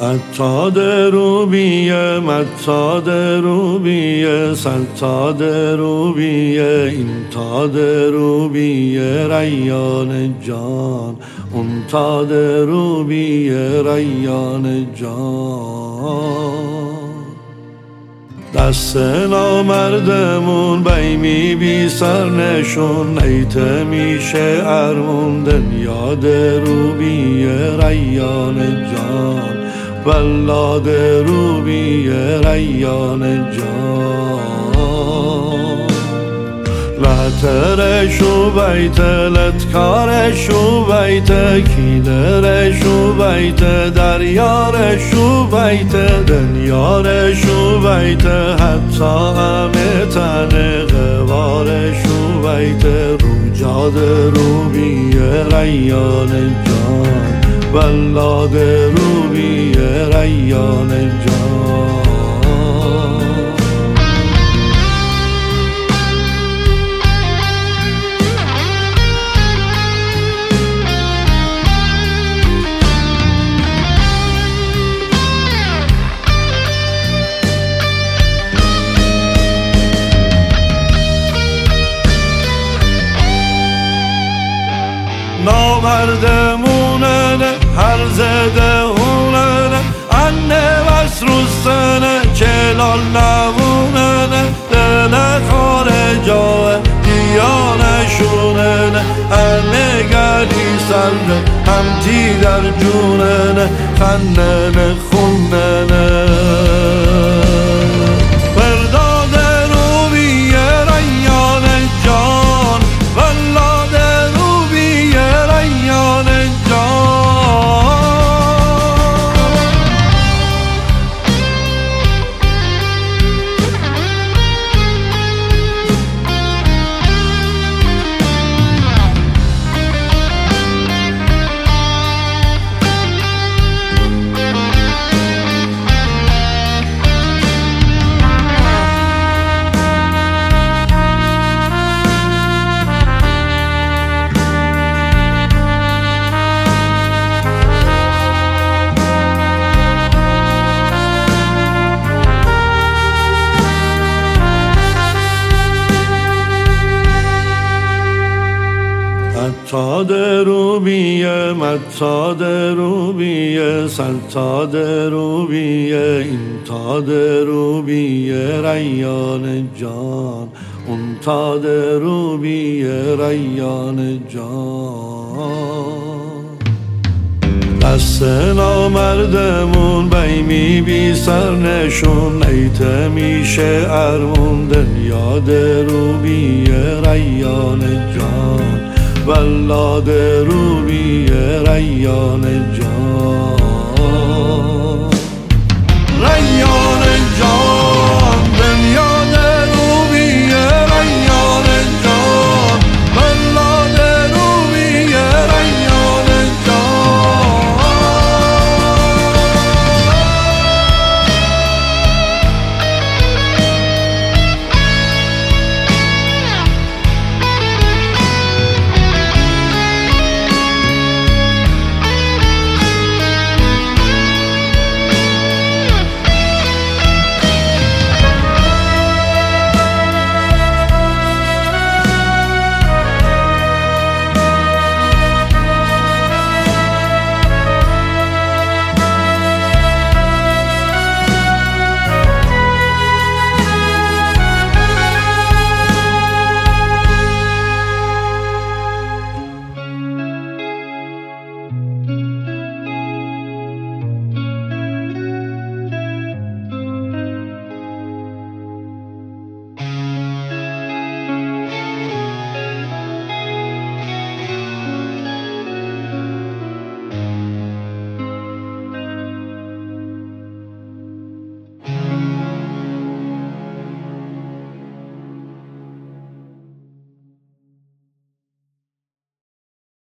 عطاد روبیه، مطاد روبیه، سلطاد روبیه، این تاد روبیه، ریان جان، اون تاد روبیه، ریان جان. دست نامردمون بیمی بی سرنشون، نیته میشه ارمون دنیاد روبیه، ریان جان، ولاد روبیه، ریان جان. لطرشو بیت لطکارشو بیت، کیلرشو بیت دریارشو بیت، دنیارشو بیت، حتی همه تن غوارشو بیت، روجاد روبیه، ریان جان، ولاد روبیه، ریان جان. نامردمونه هر زده هونه، انه بس روستنه چلال نبونه، دل خارجاه دیانشونه، انه گلی سرده همتی در جونه، خننه خوننه. عطاد روبیه، مطاد روبیه، سلطاد روبیه، این تاد روبیه، ریان جان، اون تاد روبیه، ریان جان. دست نامردمون بیمی بی سرنشون، نیته میشه ارمون دنیاد روبیه، ریان جان، ولاد روبیه، ریان جان.